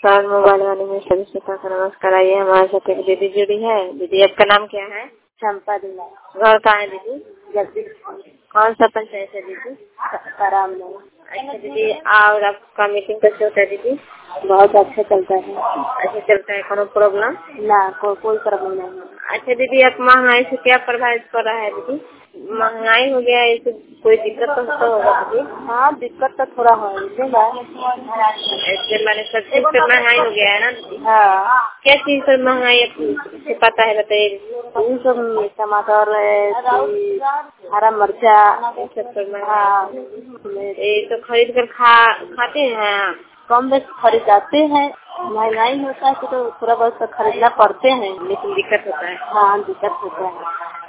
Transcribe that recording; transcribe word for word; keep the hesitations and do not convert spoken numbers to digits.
नमस्कार, मोबाइल वाले में सभी श्रोता को नमस्कार। आइए हमारे साथ एक दीदी जुड़ी है। दीदी आपका नाम क्या है? चंपा दीला। घर कहाँ है दीदी? जगदीश। कौन सा पंचायत है दीदी? कराम में। अच्छा दीदी, और आपका मीटिंग कैसे होता है दीदी? बहुत अच्छा चलता है। अच्छा चलता है, कोनो प्रॉब्लम? ना, को, कोई प्रॉब्लम नहीं। अच्छा दीदी, आप महंगाई से क्या प्रभावित कर रहा है दीदी? महंगाई हो गया है, इससे कोई दिक्कत तो, तो होगा दीदी? हाँ, दिक्कत तो थोड़ा है। ऐसे मैंने सब चीज पर महंगाई हो गया है ना दीदी? हाँ। क्या चीज पर महंगाई आपको पता है, बताइए? ये सब टमाटर, हरा मिर्चा, सब पर हाँ, ये तो खरीद कर खा खाते हैं। कम बेच खरीदाते हैं। महंगाई होता है तो थोड़ा बहुत तो खरीदना पड़ते हैं, लेकिन दिक्कत होता है। हाँ, दिक्कत होता है।